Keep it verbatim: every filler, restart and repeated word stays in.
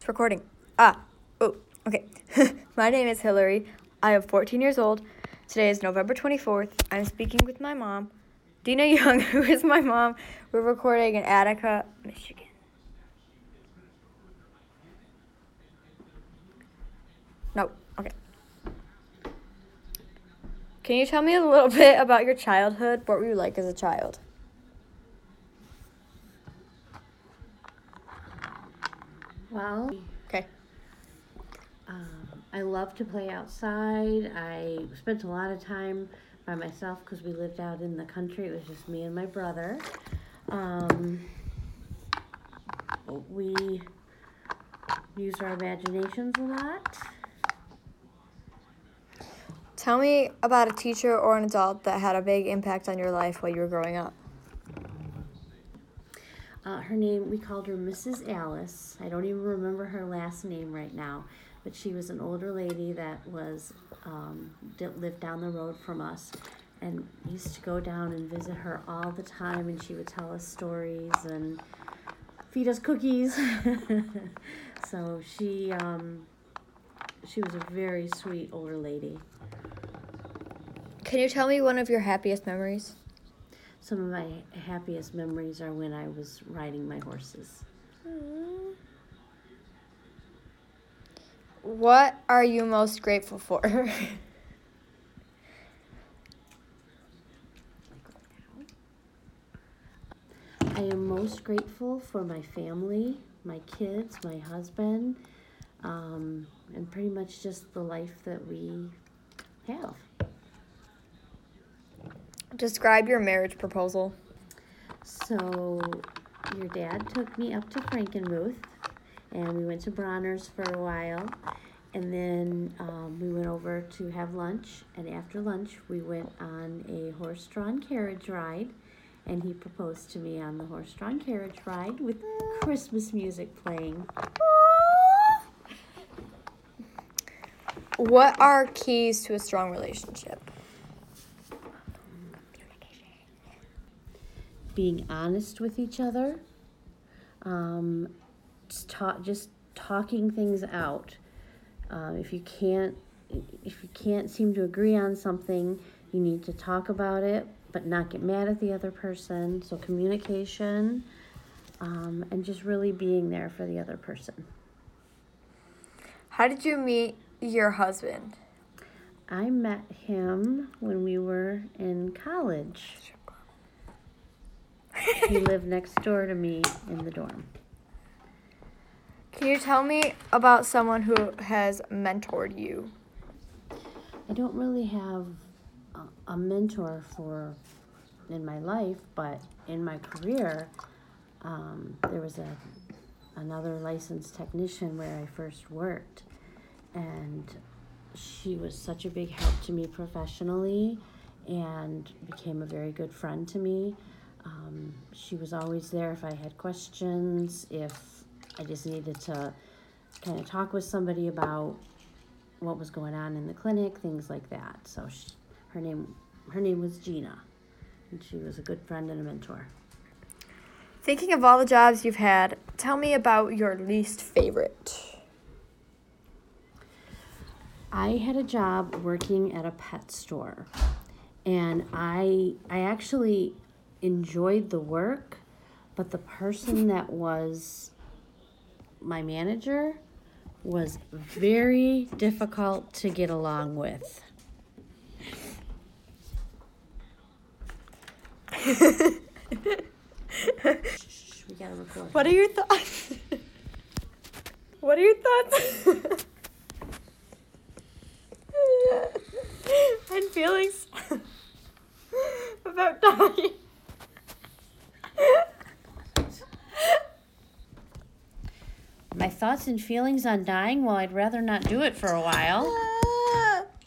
It's recording. Ah, oh, okay. My name is Hillary. I am fourteen years old. Today is November twenty-fourth. I'm speaking with my mom, Dina Young, who is my mom. We're recording in Attica, Michigan. No, okay. Can you tell me a little bit about your childhood? What were you like as a child? Well, Okay. um, I love to play outside. I spent a lot of time by myself because we lived out in the country. It was just me and my brother. Um, we used our imaginations a lot. Tell me about a teacher or an adult that had a big impact on your life while you were growing up. Uh, her name, we called her Missus Alice. I don't even remember her last name right now, but she was an older lady that was um, that lived down the road from us, and we used to go down and visit her all the time, and she would tell us stories and feed us cookies. So she um, she was a very sweet older lady. Can you tell me one of your happiest memories? Some of my happiest memories are when I was riding my horses. What are you most grateful for? I am most grateful for my family, my kids, my husband, um, and pretty much just the life that we have. Describe your marriage proposal. So your dad took me up to Frankenmuth, and we went to Bronner's for a while, and then um, we went over to have lunch, and after lunch we went on a horse-drawn carriage ride, and he proposed to me on the horse-drawn carriage ride with Christmas music playing. What are keys to a strong relationship? Being honest with each other, um, just, talk, just talking things out. Uh, if you can't, if you can't seem to agree on something, you need to talk about it, but not get mad at the other person. So communication, um, and just really being there for the other person. How did you meet your husband? I met him when we were in college. He lived next door to me in the dorm. Can you tell me about someone who has mentored you? I don't really have a, a mentor for in my life, but in my career, um, there was a another licensed technician where I first worked, and she was such a big help to me professionally and became a very good friend to me. Um, she was always there if I had questions, if I just needed to kind of talk with somebody about what was going on in the clinic, things like that. So she, her name her name was Gina, and she was a good friend and a mentor. Thinking of all the jobs you've had, tell me about your least favorite. I had a job working at a pet store, and I I actually enjoyed the work, but the person that was my manager was very difficult to get along with. Shh, we gotta record. What are your thoughts? What are your thoughts? And feelings about dying? My thoughts and feelings on dying? Well, I'd rather not do it for a while.